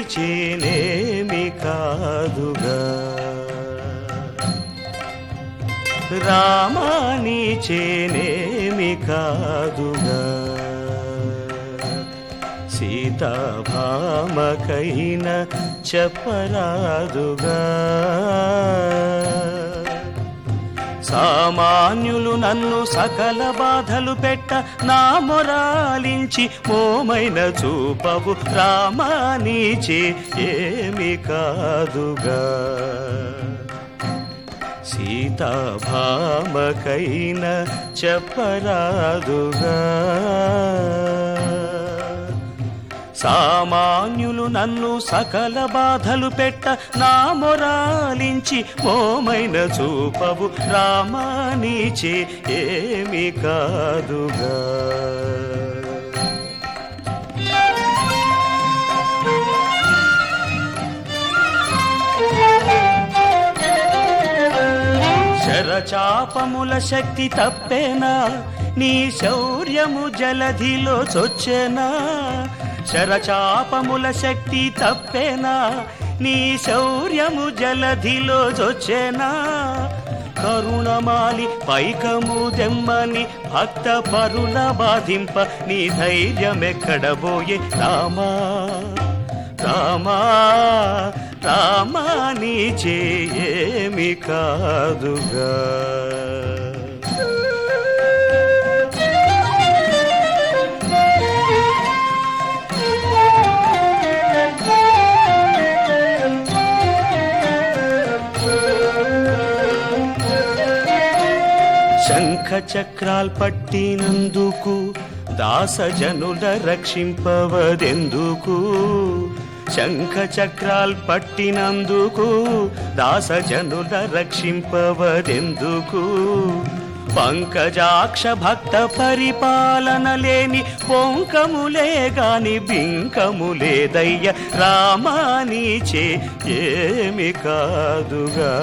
చేనేమి కాదుగా రామా నీ చేనేమి కాదుగా సీతాభామకైన చెప్పరాదుగా సామాన్యులు నన్ను సకల బాధలు పెట్ట నా మొరాలించి మోమైన చూపవు రామా నీచే ఏమి కాదుగా సీతాభామకైన చెప్పరాదుగా సామాన్యులు నన్ను సకల బాధలు పెట్ట నా మొరాలించి మోమైన చూపవు రామా నీచే ఏమి కాదుగా శరచాపముల శక్తి తప్పేనా నీ శౌర్యము జలధిలో చొచ్చెనా శరచాపముల శక్తి తప్పేనా నీ శౌర్యము జలధిలో చొచ్చెనా కరుణమాలి పైకము దెమ్మని భక్త పరుల బాధింప నీ ధైర్యమెక్కడబోయే రామా రామా రామా నీచే ఏమి కాదుగా శంఖ చక్రాల్ పట్టినందుకు దాసజనుల రక్షింపవదెందుకు శంఖ చక్రాల్ పట్టినందుకు దాసజనుల రక్షింపవదెందుకు పంకజాక్ష భక్త పరిపాలన లేని పొంకములే గాని బింకములేదయ్య రామా నీచే ఏమి కాదుగా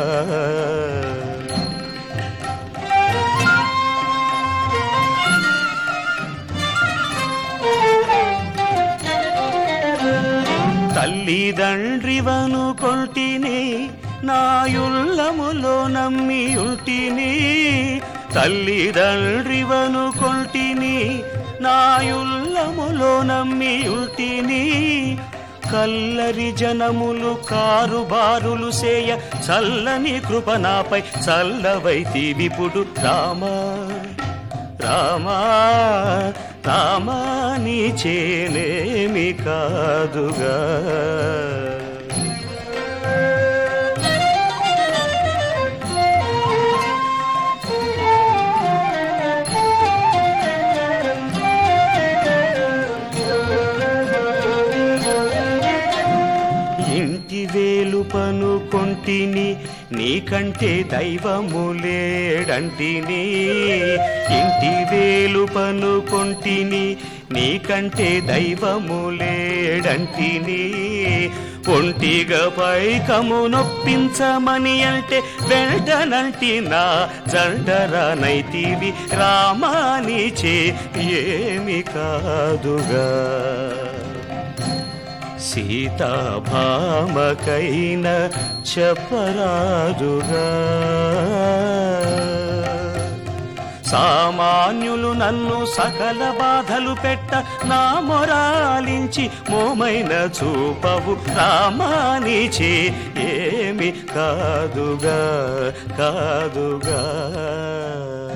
తల్లిదండ్రివను కొంటిని నాయుల్లములో నమ్మియుంటిని తల్లిదండ్రివను కొంటిని నాయుల్లములో నమ్మియుంటిని కల్లరి జనములు కారుబారులు సేయ చల్లని కృప నాపై చల్లవైతి విపుడు రామా రామా రామా నీ చేనేమి కాదుగా ఇంటి వేలుపను కొంటిని నీకంటే దైవములేడంటిని ఇంటి వేలుపను కొంటిని నీకంటే దైవములేడంటిని ఒంటిగా పైకము నొప్పించమని అంటే వెంటనంటి నా జండరానైతివి రామా నీచే ఏమి కాదుగా సీతాభామకైన చెప్పరాదుగా సామాన్యులు నన్ను సకల బాధలు పెట్ట నా మొరాలించి మోమైన చూపవు రామా నీచే ఏమి కాదుగా కాదుగా